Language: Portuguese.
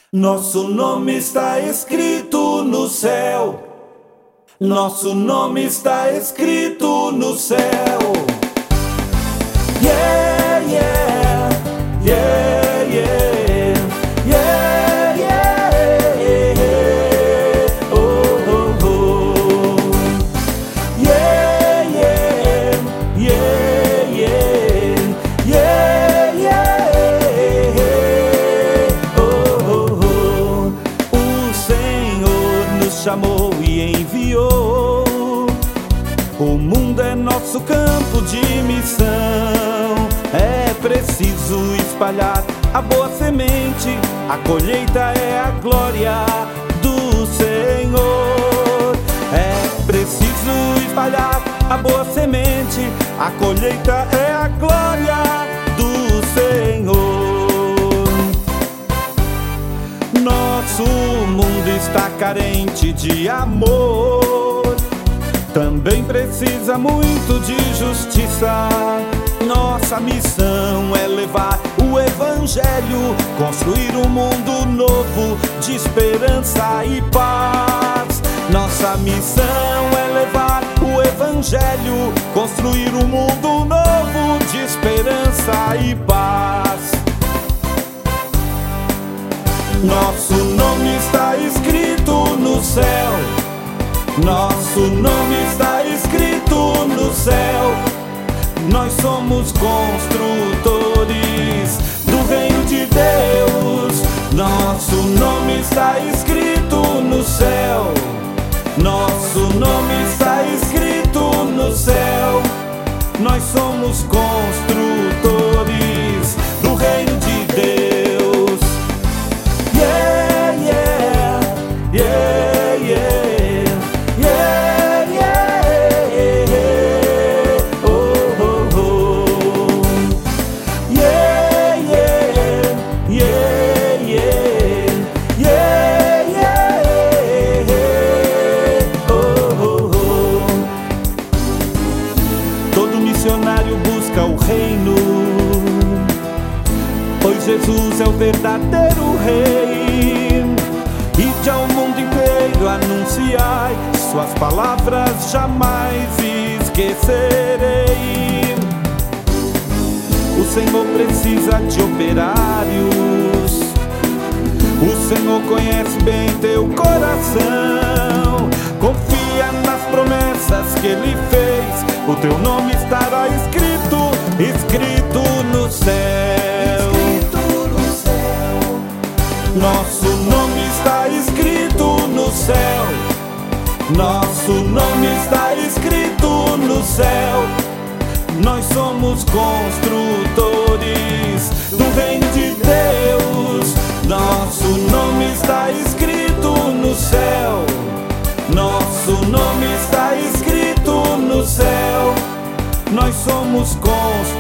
Nosso nome está escrito no céu. Nosso nome está escrito no céu. Yeah, yeah, yeah, yeah, yeah, yeah, yeah. Oh, oh, oh. Yeah, yeah, yeah, yeah, yeah, yeah. Oh, oh, oh. O Senhor nos chamou e enviou. O mundo é nosso campo de missão. É preciso espalhar a boa semente. A colheita é a glória do Senhor. É preciso espalhar a boa semente. A colheita é a glória do Senhor. Nosso mundo está carente de amor. Também precisa muito de justiça. Nossa missão é levar o Evangelho, construir um mundo novo de esperança e paz. Nossa missão é levar o Evangelho, construir um mundo novo de esperança e paz. Nosso nome está escrito no céu. Nosso nome está escrito no céu. Nós somos construtores do reino de Deus. Nosso nome está escrito no céu. Nosso nome está escrito no céu. Nós somos construtores do reino de Deus. Yeah, yeah, yeah, yeah. Busca o reino, pois Jesus é o verdadeiro rei. Ide ao mundo inteiro anunciai, suas palavras jamais esquecerei. O Senhor precisa de operários. O Senhor conhece bem teu coração. Confia nas promessas que Ele fez. O teu nome estará escrito, escrito no céu. Escrito no céu. Nosso nome está escrito no céu. Nosso nome está escrito no céu. Nós somos construtores do reino de Deus. Nosso nome está escrito no céu. Nosso nome está escrito no céu. Nós somos construtores